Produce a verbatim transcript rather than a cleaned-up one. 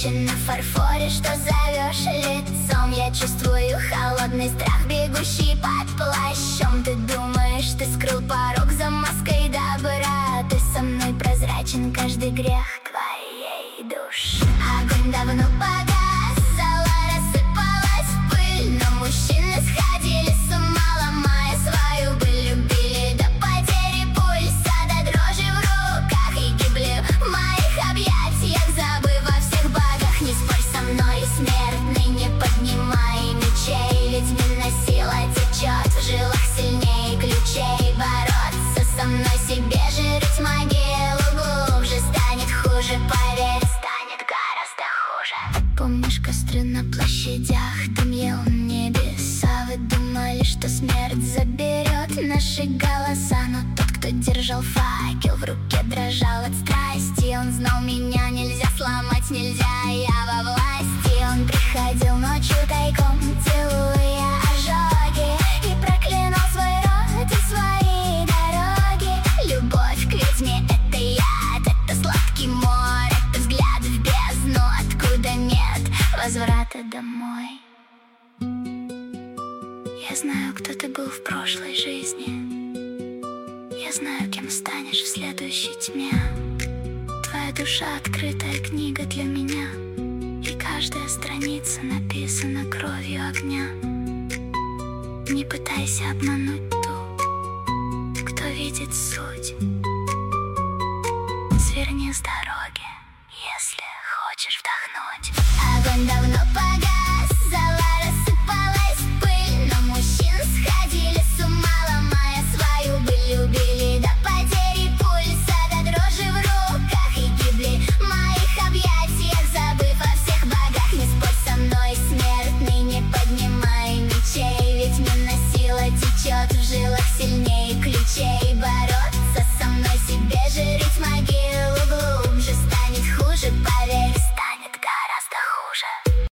свечи на фарфоре, что зовешь лицом. Я чувствую холодный страх, бегущий под плащом. Ты думаешь, ты скрыл порог за маской добра. Ты со мной прозрачен, каждый грех твоей души. Огонь давно погас, зола рассыпалась в пыль, но мужчины сходили с ума, ломая свою быль. Любили до потери пульса, до дрожи в руках, и гибли в моих объятиях, забыв о всех богах. Не спорь со мной, смертный, не поднимай мечей, ведьмина сила течет в жилах сильнее ключей. Бороться со мной, себе же рыть могилу глубже, станет хуже, поверь, станет гораздо хуже. Помнишь костры на площадях, дым ел небеса. Вы думали, что смерть заберет наши голоса, но тот, кто держал факел в руке, дрожал от страсти. Он знал, меня нельзя сломать, нельзя, я во власти. Он приходил ночью тайком, целуя ожоги, и проклинал свой род и свои дороги. Любовь к ведьме — это яд, это сладкий мор, это взгляд в бездну, откуда нет возврата домой. Я знаю, кто ты был в прошлой жизни. Я знаю, кем станешь в следующей тьме. Твоя душа — открытая книга для меня, и каждая страница написана кровью огня. Не пытайся обмануть ту, кто видит суть. Сверни с дороги, если хочешь вдохнуть. Огонь давно погас, зола рассыпалась в пыль, но мужчины сходили с ума, ломая свою быль. Любили до потери пульса, до дрожи в руках, и гибли в моих объятиях, забыв о всех богах. Не спорь со мной, смертный, не поднимай мечей, ведьмина сила течет в жилах сильнее ключей. Бороться со мной, себе же рыть могилу